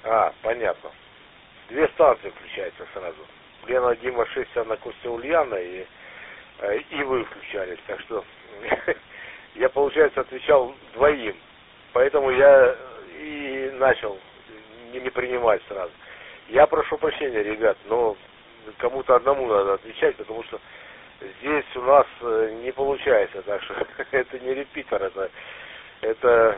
Понятно. Две станции включаются сразу. Лена, Дима, 6, Анна, Костя, Ульяна, и вы включались. Так что я, получается, отвечал двоим. Поэтому я и начал не принимать сразу. Я прошу прощения, ребят, но кому-то одному надо отвечать, потому что здесь у нас не получается. Так что это не репитер, это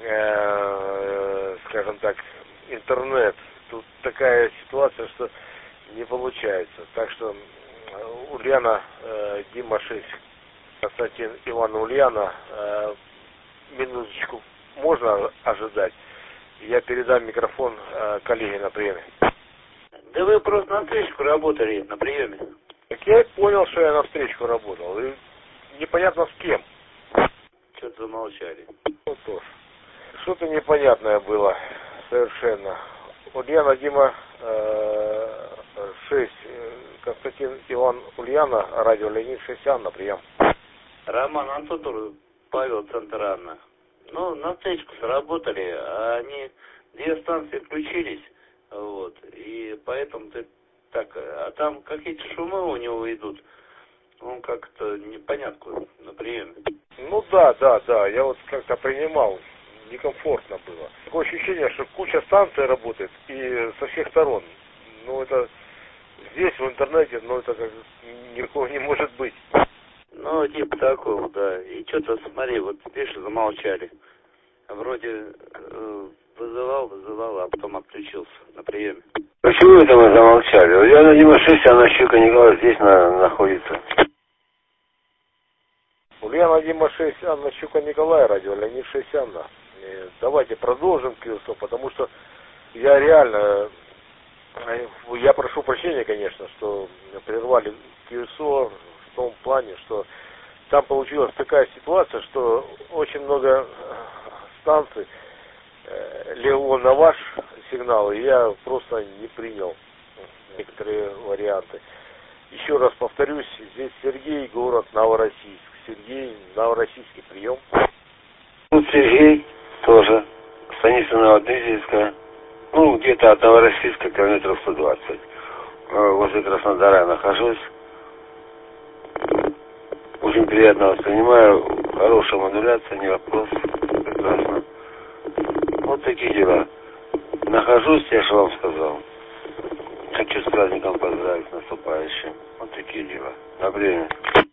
скажем так, интернет. Тут такая ситуация, что не получается. Так что Ульяна, Дима, 6, Константин, Иван, Ульяна, минуточку можно ожидать? Я передам микрофон коллеге на приеме. Да вы просто на встречку работали на приеме. Так я и понял, что я на встречку работал. И непонятно с кем. Что-то замолчали. Ну тоже. Что-то непонятное было совершенно. Ульяна, Дима, 6, Константин, Иван, Ульяна, радио Леонид, 6, Анна, прием. Роман, Антон, Павел, Центр Анна. Ну, на встречку сработали, а они, две станции включились, вот, и поэтому ты так, а там какие-то шумы у него идут, он как-то непонятно на приеме. Ну да, я вот как-то принимал, некомфортно было. Такое ощущение, что куча станций работает и со всех сторон. Ну это здесь в интернете, но это как никакого не может быть. Ну, типа такого, да. И что-то, смотри, вот видишь, замолчали. Вроде вызывал, а потом отключился на приеме. Почему это вы замолчали? Ульяна, Дима, 6, Анна, Щука, Николай здесь находится. Ульяна, Дима, 6, Анна, Щука, Николай, радио Леонид, 6, Анна. Давайте продолжим QSO, потому что я реально, я прошу прощения, конечно, что прервали QSO в том плане, что там получилась такая ситуация, что очень много станций легло на ваш сигнал, и я просто не принял некоторые варианты. Еще раз повторюсь, здесь Сергей, город Новороссийск. Сергей, Новороссийский, прием. Тут Сергей тоже, станица Новодвизельская, ну где-то от Новороссийска километров 120. Возле Краснодара нахожусь. Очень приятно воспринимаю, хорошая модуляция, не вопрос, прекрасно. Вот такие дела. Нахожусь, я же вам сказал. Хочу с праздником поздравить, наступающим. Вот такие дела. На время.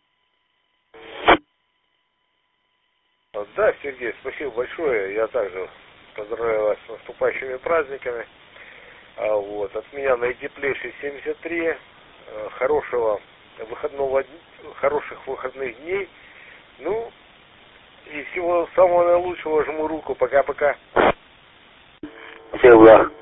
Да, Сергей, спасибо большое. Я также поздравляю вас с наступающими праздниками. Вот. От меня наитеплейший 73. Хорошего хороших выходных дней. Ну, и всего самого наилучшего. Жму руку. Пока-пока. Всех благ.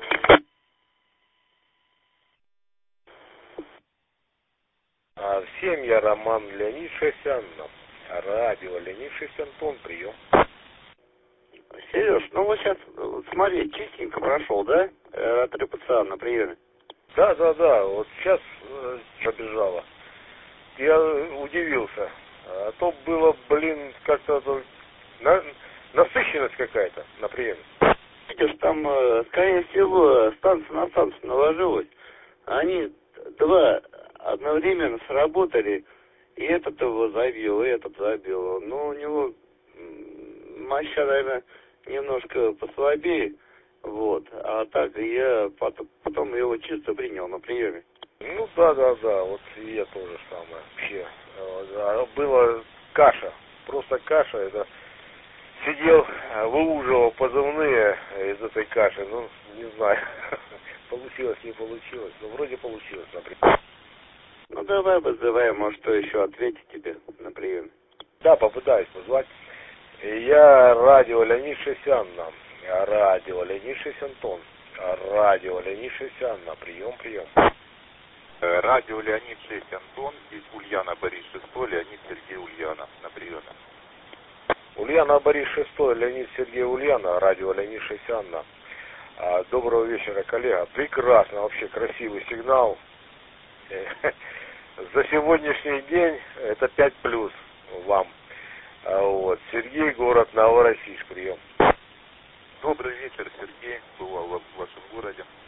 Всем я Роман, Леонид, 6, Анна. Радио Леонид, 6, Антон, прием. Сереж, ну вот сейчас, смотри, чистенько прошел, да? Отрепацион на приеме. Да, вот сейчас пробежала. Я удивился. А то было, как-то насыщенность какая-то на приеме. Видишь, там, скорее всего, станция на станцию наложилась. Они два одновременно сработали, и этот его забил, и этот забил. Ну, у него моща, наверное, немножко послабее, вот. А так я потом его чисто принял на приеме. Ну да, вот и я тоже самое вообще. Была каша, просто каша. Это сидел, выуживал позывные из этой каши. Ну, не знаю, получилось, не получилось. Но вроде получилось, например. Ну давай вызывай, может, что еще ответить тебе на приеме. Да, попытаюсь позвать. Я радио Леонид, 6, Анна. Радио Леонид, 6, Антон. Радио Леонид, 6, Анна. Прием. Радио Леонид, 6, Антон. Здесь Ульяна, Борис, 6, Леонид, Сергей, Ульяна. На приеме. Ульяна, Борис, 6, Леонид, Сергей, Ульяна. Радио Леонид, 6, Анна. Доброго вечера, коллега. Прекрасно, вообще красивый сигнал. За сегодняшний день это 5+ вам. Вот. Сергей, город Новороссийск, прием. Добрый вечер, Сергей. Бывал в вашем городе.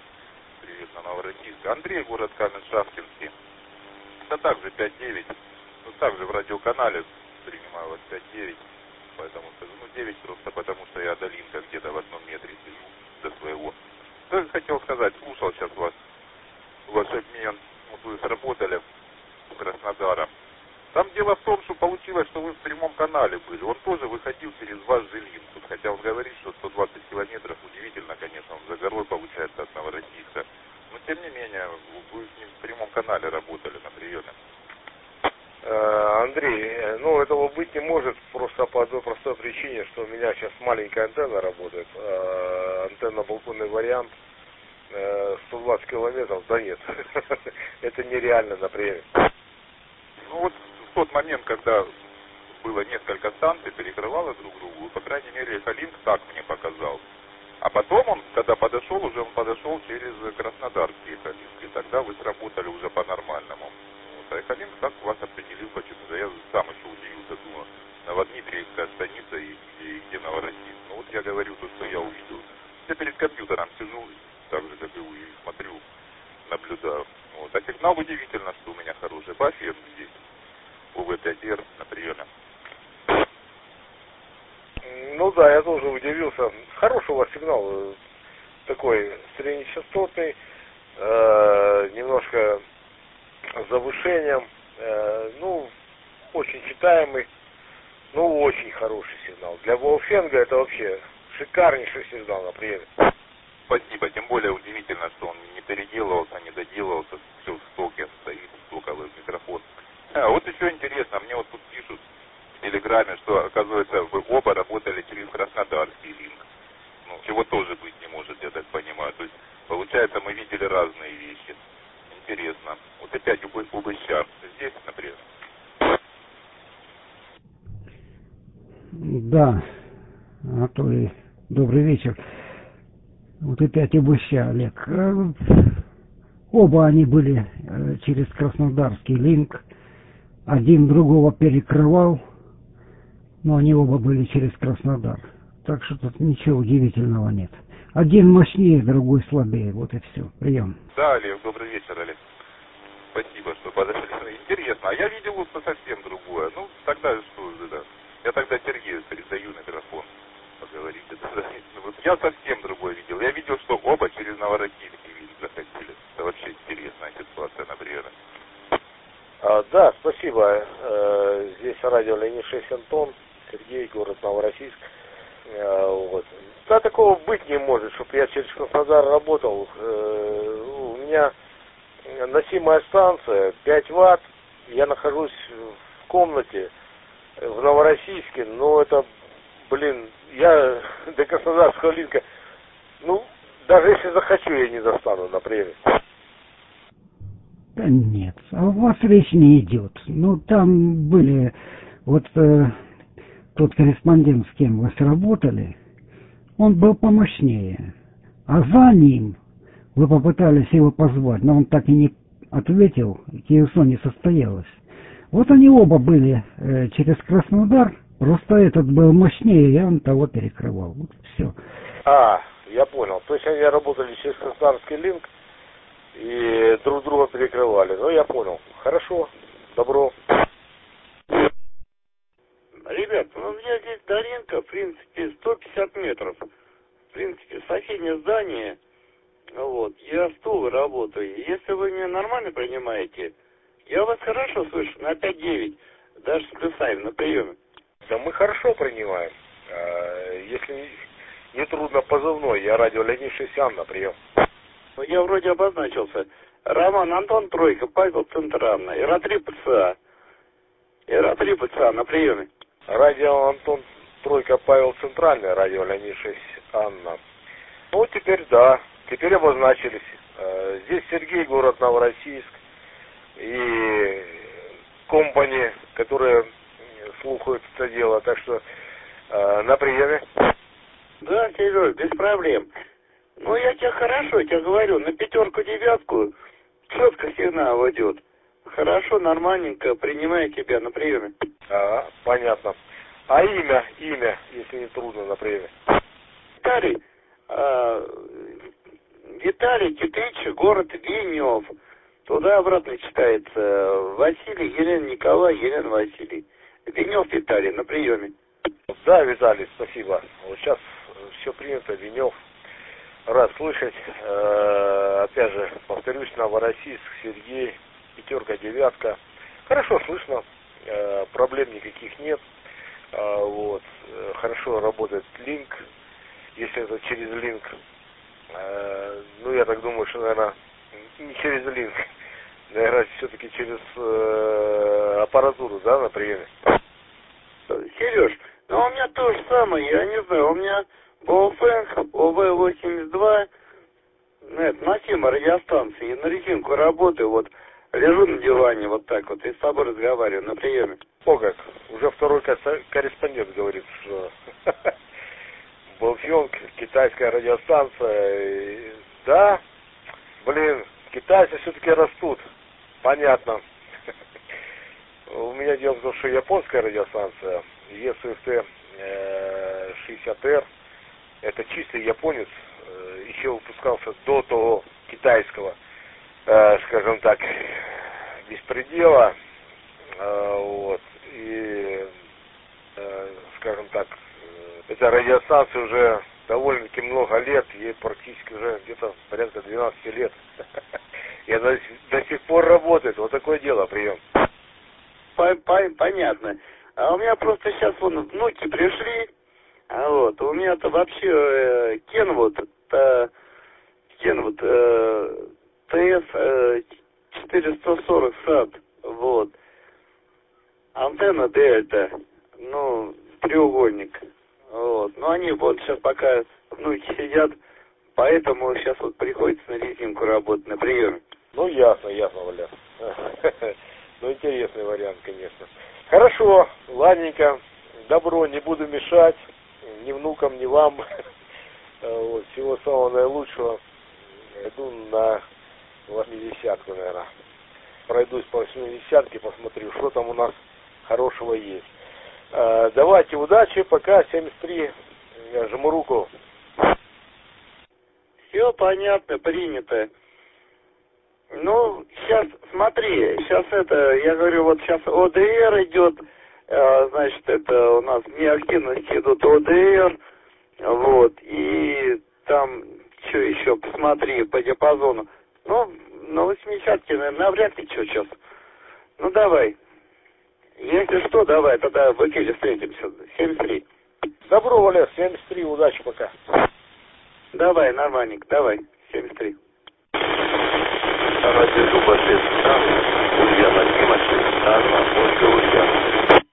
Андрей, город Камень-Шахтинский. Это также 5-9. Ну, также в радиоканале принимаю вас 5-9. Поэтому скажу, 9 просто потому, что я до линка где-то в 1 метре сижу до своего. Что хотел сказать, слушал сейчас вас, ваш обмен, вот вы сработали в Краснодаре. Там дело в том, что получилось, что вы в прямом канале были. Он тоже выходил через ваш же линк. Хотя он говорит, что 120 километров, удивительно, конечно, он за горой получается от Новороссийска. Но тем не менее, вы с ним в прямом канале работали на приеме. Андрей, ну этого быть не может просто по одной простой причине, что у меня сейчас маленькая антенна работает, антенно-балконный вариант, 120 километров, да нет, это нереально на приеме. Ну вот в тот момент, когда было несколько станций, перекрывало друг другу, по крайней мере, Эхолинк так мне показал. А потом он, когда подошел, он подошел через Краснодарский Эхолинк, и тогда вы сработали уже по-нормальному. Вот, а Эхолинк так вас определил почему-то. Я сам еще удивился, думал, Новодмитриевская станица и где Новороссийск. Ну вот я говорю то, что я увидел. Я перед компьютером сижу, так же, как и вы, и смотрю, наблюдаю. Вот. А сигнал удивительно, что у меня хороший по эфиру здесь. УВ-5Р на приеме. Ну да, я тоже удивился. Хороший у вас сигнал, такой среднечастотный, немножко с завышением, ну, очень читаемый, ну, очень хороший сигнал. Для Волфенга это вообще шикарнейший сигнал на приеме. Спасибо, тем более удивительно, что он не переделывался, не доделывался, все в стоке стоит, стоковый микрофон. Вот еще интересно, мне вот тут пишут в Телеграме, что, оказывается, вы оба работали через Краснодарский линк. Ну, чего тоже быть не может, я так понимаю. То есть, получается, мы видели разные вещи. Интересно. Вот опять УБЩ. Здесь, например. Да, Анатолий, добрый вечер. Вот опять УБЩ, Олег. Оба они были через Краснодарский линк. Один другого перекрывал, но они оба были через Краснодар. Так что тут ничего удивительного нет. Один мощнее, другой слабее. Вот и все. Прием. Да, Олег, добрый вечер, Олег. Спасибо, что подошли. Интересно. А я видел вот совсем другое. Ну, тогда что же, да. Я тогда Сергею передаю микрофон. Поговорите. Вот я совсем другое видел. Я видел, что оба через Новороссийский линк заходили. Это вообще интересная ситуация на приеме. Да, спасибо. Здесь радио Леонид 6 Антон, Сергей, город Новороссийск. Вот. Да, такого быть не может, чтобы я через Краснодар работал. У меня носимая станция, 5 ватт. Я нахожусь в комнате в Новороссийске, но это, я до Краснодарского линка, ну, даже если захочу, я не достану на приеме. Да нет, а у вас речь не идет. Ну, там были, вот тот корреспондент, с кем вы сработали, он был помощнее. А за ним вы попытались его позвать, но он так и не ответил, КСО не состоялось. Вот они оба были через Краснодар, просто этот был мощнее, и он того перекрывал. Вот все. Я понял. То есть они работали через Краснодарский линк и друг друга перекрывали. Ну, я понял. Хорошо. Добро. Ребят, ну у меня здесь до рынка, в принципе, 150 метров. В принципе, соседнее здание. Вот. Я стул работаю. Если вы меня нормально принимаете, я вас хорошо слышу, на 5-9. Даже с плюсами на приеме. Да мы хорошо принимаем. Если не трудно позывной, я радио Леонид 6 на прием. Ну, я вроде обозначился. Роман Антон Тройка, Павел Центральный, ИРА-3 ПЦА. ИРА-3 ПЦА на приеме. Радио Антон Тройка, Павел Центральный, радио Леонид 6 Анна. Ну, теперь да, теперь обозначились. Здесь Сергей, город Новороссийск. И компании, которые слухают это дело. Так что на приеме. Да, Сереж, без проблем. Ну, я тебе хорошо, я тебе говорю, на 5-9 четко сигнал идет. Хорошо, нормальненько, принимаю тебя на приеме. Понятно. А имя, если не трудно, на приеме? Виталий, Виталий Кипич, город Венев. Туда-обратно читается. Василий, Елена, Николай, Елена, Василий. Венев Виталий, на приеме. Да, Виталий, спасибо. Вот сейчас все принято, Венев. Рад слышать. Опять же, повторюсь, Новороссийск, Сергей, 5, 9. Хорошо слышно, проблем никаких нет. Вот. Хорошо работает линк, если это через линк. Ну, я так думаю, что, наверное, не через линк. Наверное, все-таки через аппаратуру, да, на приеме. Сереж, ну у меня то же самое, я не знаю, у меня Боуфэнг, ОВ-82, на тему радиостанции, и на резинку работаю, вот, лежу на диване вот так вот, и с тобой разговариваю на приеме. О как, уже второй корреспондент говорит, что Боуфэнг, китайская радиостанция, да, блин, китайцы все-таки растут, понятно. У меня дело в том, что японская радиостанция, ЕСУФТ 60Р, это чистый японец, еще выпускался до того китайского, скажем так, беспредела, вот, и, скажем так, эта радиостанция уже довольно-таки много лет, ей практически уже где-то порядка 12 лет, и она до сих пор работает, вот такое дело, прием. Понятно. А у меня просто сейчас вон внуки пришли, а вот, у меня-то вообще Кенвуд ТС 440 САТ, вот. Антенна Дельта, ну, треугольник, вот. Но они вот сейчас пока внуки сидят, поэтому сейчас вот приходится на резинку работать на приеме. Ну, ясно, Валя. Ну, интересный вариант, конечно. Хорошо, ладненько, добро, не буду мешать, ни внукам, ни вам. Вот, всего самого наилучшего. Иду на 80-ку, наверное. Пройдусь по 80-ке, посмотрю, что там у нас хорошего есть. Давайте, удачи, пока, 73, жму руку. Все понятно, принято. Ну, сейчас, смотри, сейчас это, я говорю, вот сейчас ОДР идет, значит, это у нас вне активности идут ОДР, вот, и там, что еще, посмотри, по диапазону. Ну, на 80-ке, наверное, навряд ли что сейчас. Ну, давай. Если что, давай, тогда в эфире встретимся. 73. Добро, Валя, 73, удачи, пока. Давай, нормальник, давай, 73. Радио Дуба, Ульяна Тимоши, Анна, Ольга Ульяна.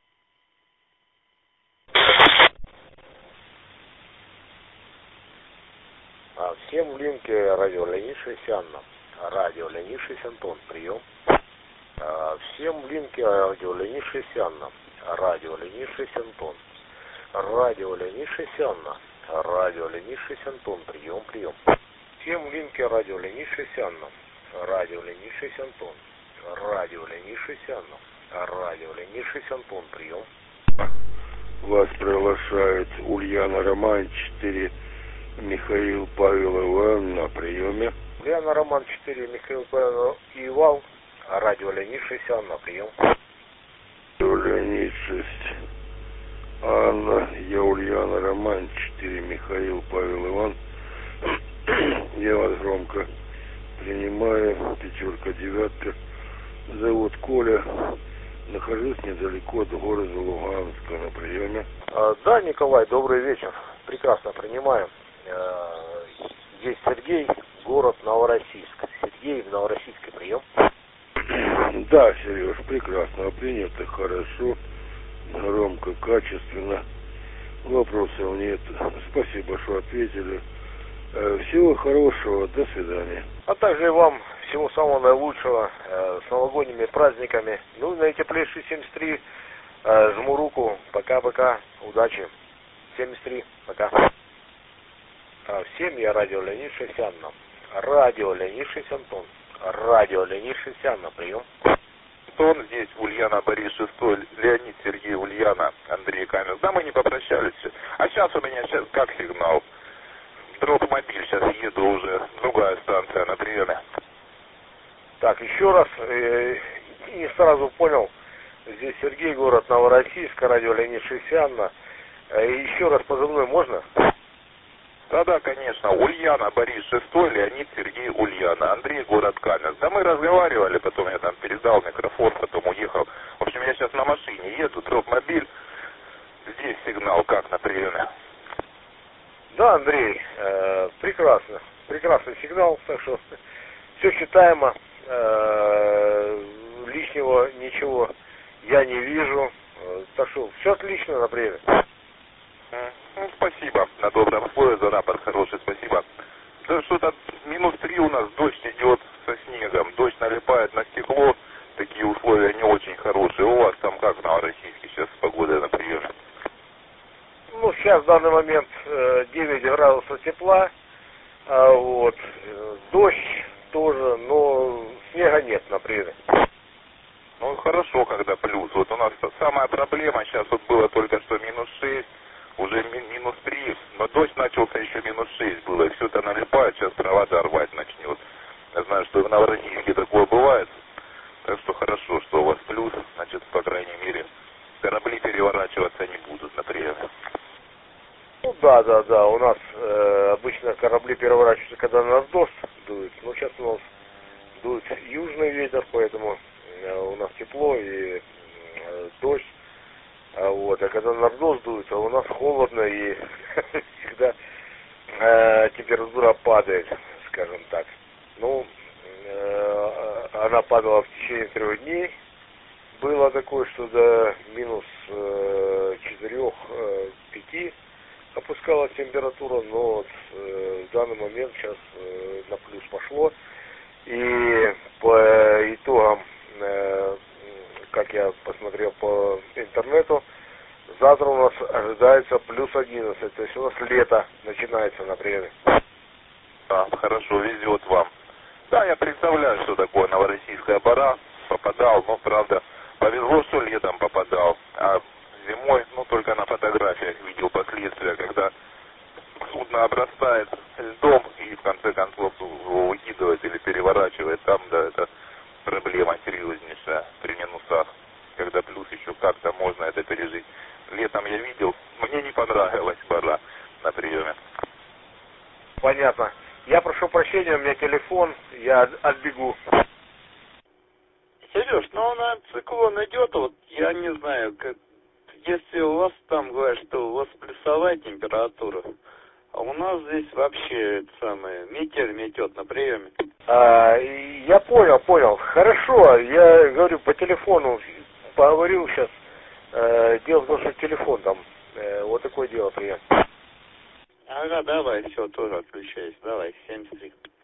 Всем в линке радио Леонид Шесянна. Радио Леонид Антон, прием. Всем в линке радио Леонид Шесянна. Радио Леонид Антон. Радио Леонид Шесянна. Радио Леонид Антон, прием. Всем в линке радио Леонид Шесянна. Радио Леонид Антон. Радио Леонид Шесянна. Радио Леонид Антон, прием. Вас приглашает Ульяна Роман 4, Михаил Павел Иван на приеме. Ульяна Роман 4, Михаил Павел Иван. Радио Леонид Антон, на прием. Леонид 6. Анна, я Ульяна Роман 4, Михаил Павел Иван. Я вас громко принимаю, 5, 9. Зовут Коля. Нахожусь недалеко от города Луганска на приеме. Да, Николай, добрый вечер. Прекрасно принимаю. Здесь Сергей, город Новороссийск. Сергей в Новороссийске, прием. Да, Сереж, прекрасно. Принято хорошо, громко, качественно. Вопросов нет. Спасибо, что ответили. Всего хорошего, до свидания. А также и вам всего самого наилучшего, с новогодними праздниками. Ну, наитеплейший 73, жму руку, пока-пока, удачи. 73, пока. Всем я радио Леонид Шесянна. Радио Леонид Антон. Радио Леонид Шесянна, прием. Антон, здесь Ульяна, Борис Шестой, Леонид, Сергей, Ульяна, Андрей Камер. Да, мы не попрощались. А сейчас у меня как сигнал? Тропмобиль, сейчас еду уже, другая станция на приеме. Так, еще раз, не сразу понял, здесь Сергей, город Новороссийск, радио Леонид Шестьянна. Еще раз позывной можно? Да, конечно, Ульяна, Борис Шестой, Леонид, Сергей, Ульяна, Андрей, город Каменск. Да мы разговаривали, потом я там передал микрофон, потом уехал. В общем, я сейчас на машине еду, Тропмобиль, здесь сигнал, как на приеме. Да, Андрей, прекрасно, прекрасный сигнал, так что все читаемо, лишнего ничего я не вижу, так что все отлично на приеме. Ну, спасибо на добром слове, за рапорт хороший, спасибо. Да что-то -3 у нас, дождь идет со снегом, дождь налипает на стекло, такие условия не очень хорошие. У вас там как в Новороссийске сейчас погода на приеме? Ну, сейчас в данный момент 9 градусов тепла, вот, дождь тоже, но снега нет на приеме. Ну, хорошо, когда плюс. Вот у нас самая проблема, сейчас вот было только что -6, уже -3, но дождь начался еще -6 было, и все это налипает, сейчас провода рвать начнет. Я знаю, что в Новороссийске такое бывает, так что хорошо, что у вас плюс, значит, по крайней мере, корабли переворачиваться не будут на приеме. Ну да, у нас обычно корабли переворачиваются, когда на нас дождь дует, но сейчас у нас дует южный ветер, поэтому у нас тепло и дождь. Вот, а когда на дождь дует, у нас холодно и всегда температура падает, скажем так. Ну, она падала в течение 3 дней. Было такое, что до -4-5 опускалась температура, но вот, в данный момент сейчас на плюс пошло. И по итогам, как я посмотрел по интернету, завтра у нас ожидается +11, то есть у нас лето начинается на приеме. Да, хорошо, везет вам. Да, я представляю, что такое новороссийская пора, попадал, но, правда, повезло, что летом попадал, а зимой, ну, только на фотографиях видел последствия, когда судно обрастает льдом и, в конце концов, его выкидывает или переворачивает, там, да, это проблема серьезнейшая при минусах, когда плюс еще как-то можно это пережить. Летом я видел, мне не понравилась пора на приеме. Понятно. Я прошу прощения, у меня телефон, я отбегу. Сереж, ну на циклон идет, вот я не знаю, как, если у вас там говорят, что у вас плюсовая температура, а у нас здесь вообще это самое, метель метет на приеме. Я понял. Хорошо, я говорю по телефону, поговорил сейчас. Дело в том, что телефон там, вот такое дело приятно. Ага, давай, все, тоже отключайся, давай, 73.